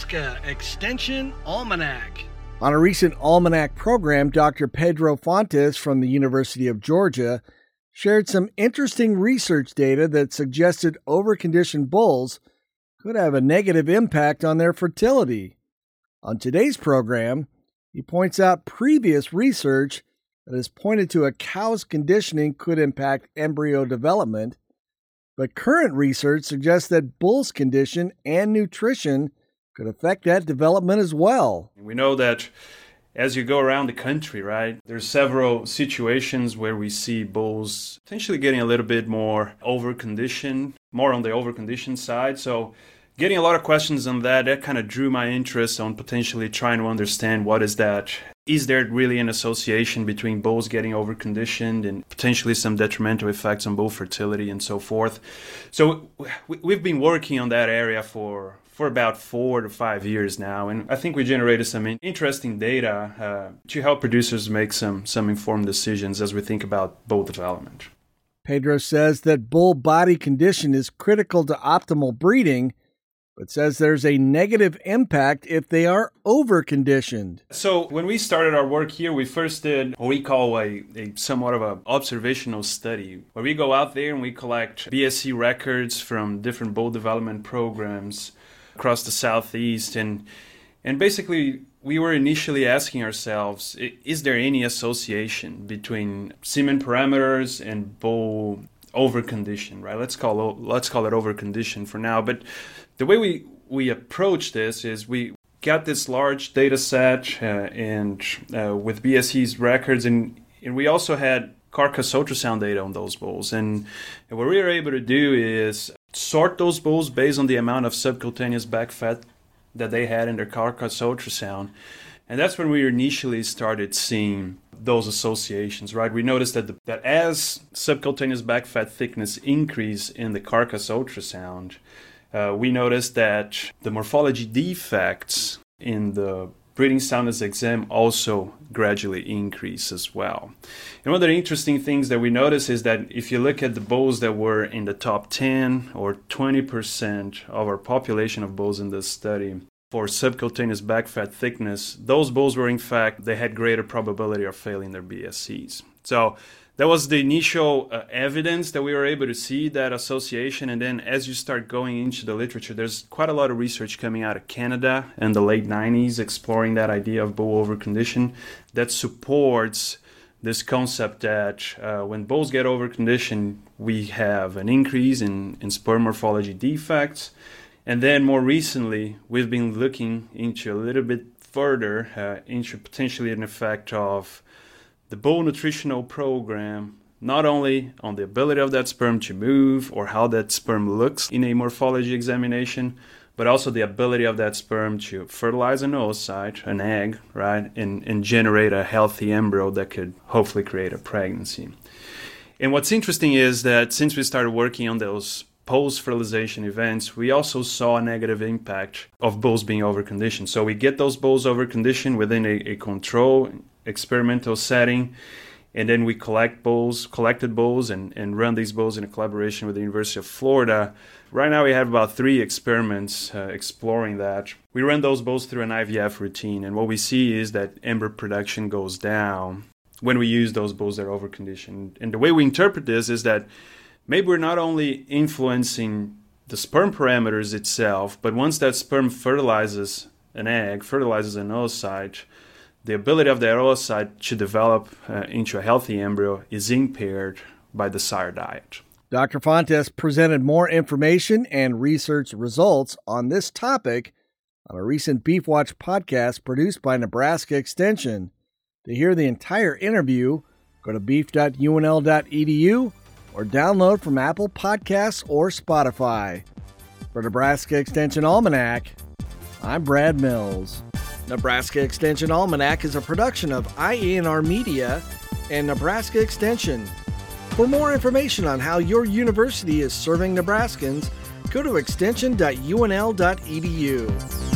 Nebraska Extension Almanac. On a recent Almanac program, Dr. Pedro Fontes from the University of Georgia shared some interesting research data that suggested overconditioned bulls could have a negative impact on their fertility. On today's program, he points out previous research that has pointed to a cow's conditioning could impact embryo development, but current research suggests that bulls' condition and nutrition could affect that development as well. We know that as you go around the country, right, there's several situations where we see bulls potentially getting a little bit more overconditioned, more on the overconditioned side. So getting a lot of questions on that kind of drew my interest on potentially trying to understand what is that. Is there really an association between bulls getting overconditioned and potentially some detrimental effects on bull fertility and so forth? So we've been working on that area for about 4 to 5 years now, and I think we generated some interesting data to help producers make some informed decisions as we think about bull development. Pedro says that bull body condition is critical to optimal breeding, but says there's a negative impact if they are overconditioned. So when we started our work here, we first did what we call a somewhat of an observational study, where we go out there and we collect BSE records from different bull development programs across the Southeast. And basically, we were initially asking ourselves, is there any association between semen parameters and bull overcondition, right? Let's call it overcondition for now. But the way we approach this is we got this large data set and with BSE's records, and we also had carcass ultrasound data on those bulls. And what we were able to do is sort those bulls based on the amount of subcutaneous back fat that they had in their carcass ultrasound. And that's when we initially started seeing those associations, right? We noticed that as subcutaneous back fat thickness increased in the carcass ultrasound, we noticed that the morphology defects in the breeding soundness exam also gradually increase as well. And one of the interesting things that we noticed is that if you look at the bulls that were in the top 10 or 20% of our population of bulls in this study for subcutaneous back fat thickness, those bulls were in fact, they had greater probability of failing their BSEs. So that was the initial evidence that we were able to see that association. And then as you start going into the literature, there's quite a lot of research coming out of Canada in the late 90s exploring that idea of bull overcondition that supports this concept that when bulls get overconditioned, we have an increase in sperm morphology defects. And then more recently, we've been looking into a little bit further into potentially an effect of the bull nutritional program, not only on the ability of that sperm to move or how that sperm looks in a morphology examination, but also the ability of that sperm to fertilize an oocyte, an egg, right, and generate a healthy embryo that could hopefully create a pregnancy. And what's interesting is that since we started working on those post-fertilization events, we also saw a negative impact of bulls being overconditioned. So we get those bulls overconditioned within a control experimental setting, and then we collected bulls and run these bulls in a collaboration with the University of Florida. Right now we have about 3 experiments exploring that. We run those bulls through an IVF routine, and what we see is that embryo production goes down when we use those bulls that are overconditioned. And the way we interpret this is that maybe we're not only influencing the sperm parameters itself, but once that sperm fertilizes an egg, fertilizes an oocyte, the ability of the oocyte to develop into a healthy embryo is impaired by the sire diet. Dr. Fontes presented more information and research results on this topic on a recent Beef Watch podcast produced by Nebraska Extension. To hear the entire interview, go to beef.unl.edu or download from Apple Podcasts or Spotify. For Nebraska Extension Almanac, I'm Brad Mills. Nebraska Extension Almanac is a production of IANR Media and Nebraska Extension. For more information on how your university is serving Nebraskans, go to extension.unl.edu.